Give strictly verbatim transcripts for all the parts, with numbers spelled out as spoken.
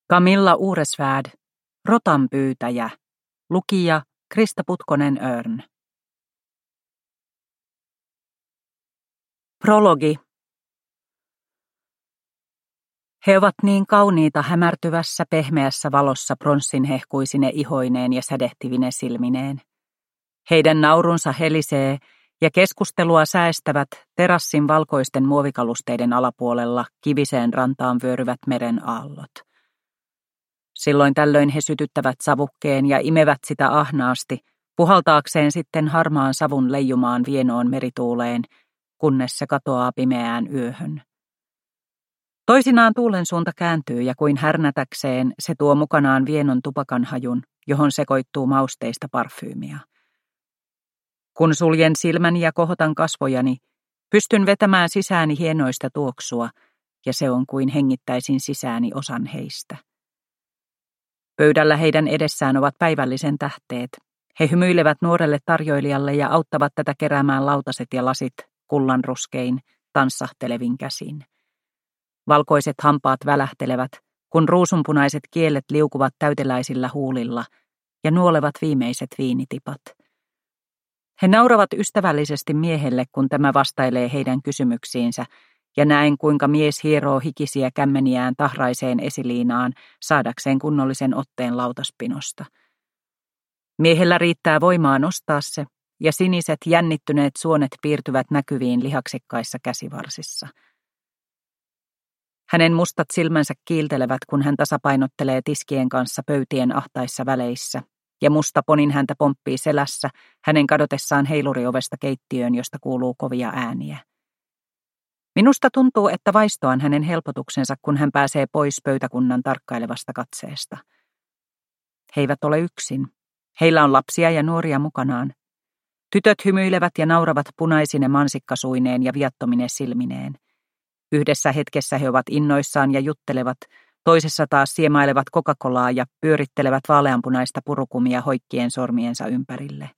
Camilla Uresvärd, Rotanpyytäjä, lukija Krista Putkonen Örn. Prologi. He ovat niin kauniita hämärtyvässä pehmeässä valossa pronssinhehkuisine ihoineen ja sädehtivine silmineen. Heidän naurunsa helisee ja keskustelua säestävät terassin valkoisten muovikalusteiden alapuolella kiviseen rantaan vyöryvät meren aallot. Silloin tällöin he sytyttävät savukkeen ja imevät sitä ahnaasti, puhaltaakseen sitten harmaan savun leijumaan vienoon merituuleen, kunnes se katoaa pimeään yöhön. Toisinaan tuulen suunta kääntyy ja kuin härnätäkseen se tuo mukanaan vienon tupakanhajun, johon sekoittuu mausteista parfyymiä. Kun suljen silmäni ja kohotan kasvojani, pystyn vetämään sisääni hienoista tuoksua, ja se on kuin hengittäisin sisääni osan heistä. Pöydällä heidän edessään ovat päivällisen tähteet. He hymyilevät nuorelle tarjoilijalle ja auttavat tätä keräämään lautaset ja lasit kullanruskein, tanssahtelevin käsin. Valkoiset hampaat välähtelevät, kun ruusunpunaiset kielet liukuvat täyteläisillä huulilla ja nuolevat viimeiset viinitipat. He nauravat ystävällisesti miehelle, kun tämä vastailee heidän kysymyksiinsä, ja näen, kuinka mies hieroo hikisiä kämmeniään tahraiseen esiliinaan saadakseen kunnollisen otteen lautaspinosta. Miehellä riittää voimaa nostaa se, ja siniset jännittyneet suonet piirtyvät näkyviin lihaksikkaissa käsivarsissa. Hänen mustat silmänsä kiiltelevät, kun hän tasapainottelee tiskien kanssa pöytien ahtaissa väleissä, ja musta ponin häntä pomppii selässä hänen kadotessaan heiluriovesta keittiöön, josta kuuluu kovia ääniä. Minusta tuntuu, että vaistoan hänen helpotuksensa, kun hän pääsee pois pöytäkunnan tarkkailevasta katseesta. He eivät ole yksin. Heillä on lapsia ja nuoria mukanaan. Tytöt hymyilevät ja nauravat punaisine mansikkasuineen ja viattomine silmineen. Yhdessä hetkessä he ovat innoissaan ja juttelevat, toisessa taas siemailevat Coca-Colaa ja pyörittelevät vaaleanpunaista purukumia hoikkien sormiensa ympärille.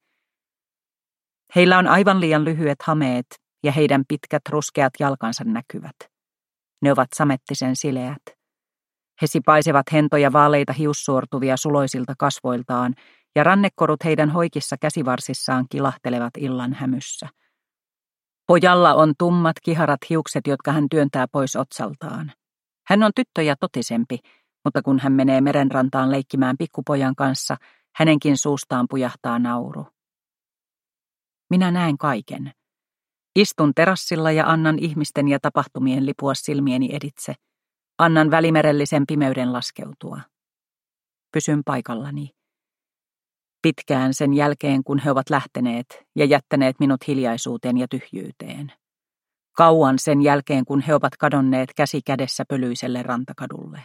Heillä on aivan liian lyhyet hameet ja heidän pitkät ruskeat jalkansa näkyvät. Ne ovat samettisen sileät. He sipaisevat hentoja vaaleita hiussuortuvia suloisilta kasvoiltaan ja rannekorut heidän hoikissa käsivarsissaan kilahtelevat illan hämyssä. Pojalla on tummat kiharat hiukset, jotka hän työntää pois otsaltaan. Hän on tyttöjä totisempi, mutta kun hän menee merenrantaan leikkimään pikkupojan kanssa, hänenkin suustaan pujahtaa nauru. Minä näen kaiken. Istun terassilla ja annan ihmisten ja tapahtumien lipua silmieni editse. Annan välimerellisen pimeyden laskeutua. Pysyn paikallani. Pitkään sen jälkeen, kun he ovat lähteneet ja jättäneet minut hiljaisuuteen ja tyhjyyteen. Kauan sen jälkeen, kun he ovat kadonneet käsi kädessä pölyiselle rantakadulle.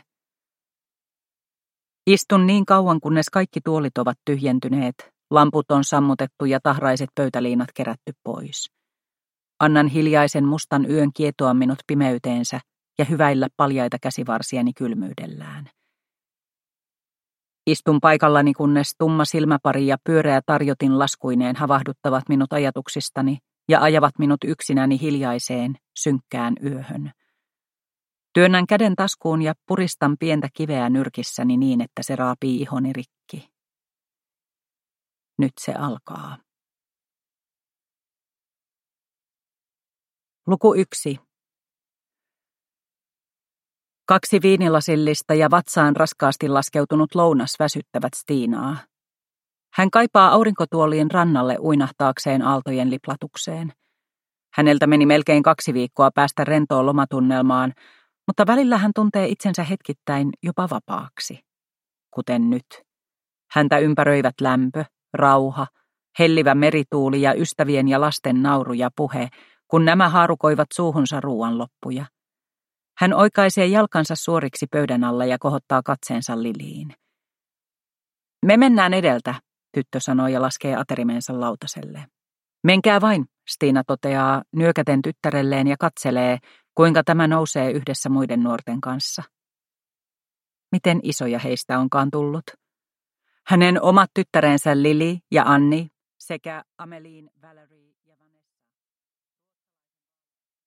Istun niin kauan, kunnes kaikki tuolit ovat tyhjentyneet, lamput on sammutettu ja tahraiset pöytäliinat kerätty pois. Annan hiljaisen mustan yön kietoa minut pimeyteensä ja hyväillä paljaita käsivarsiani kylmyydellään. Istun paikallani, kunnes tumma silmäpari ja pyöreä tarjotin laskuineen havahduttavat minut ajatuksistani ja ajavat minut yksinäni hiljaiseen, synkkään yöhön. Työnnän käden taskuun ja puristan pientä kiveä nyrkissäni niin, että se raapii ihoni rikki. Nyt se alkaa. Luku yksi. Kaksi viinilasillista ja vatsaan raskaasti laskeutunut lounas väsyttävät Stiinaa. Hän kaipaa aurinkotuoliin rannalle uinahtaakseen aaltojen liplatukseen. Häneltä meni melkein kaksi viikkoa päästä rentoon lomatunnelmaan, mutta välillä hän tuntee itsensä hetkittäin jopa vapaaksi. Kuten nyt. Häntä ympäröivät lämpö, rauha, hellivä merituuli ja ystävien ja lasten nauru ja puhe, kun nämä haarukoivat suuhunsa ruuan loppuja. Hän oikaisee jalkansa suoriksi pöydän alla ja kohottaa katseensa Liliin. Me mennään edeltä, tyttö sanoo ja laskee aterimensa lautaselle. Menkää vain, Stiina toteaa nyökäten tyttärelleen ja katselee, kuinka tämä nousee yhdessä muiden nuorten kanssa. Miten isoja heistä onkaan tullut? Hänen omat tyttärensä Lili ja Anni sekä Ameline, Valerie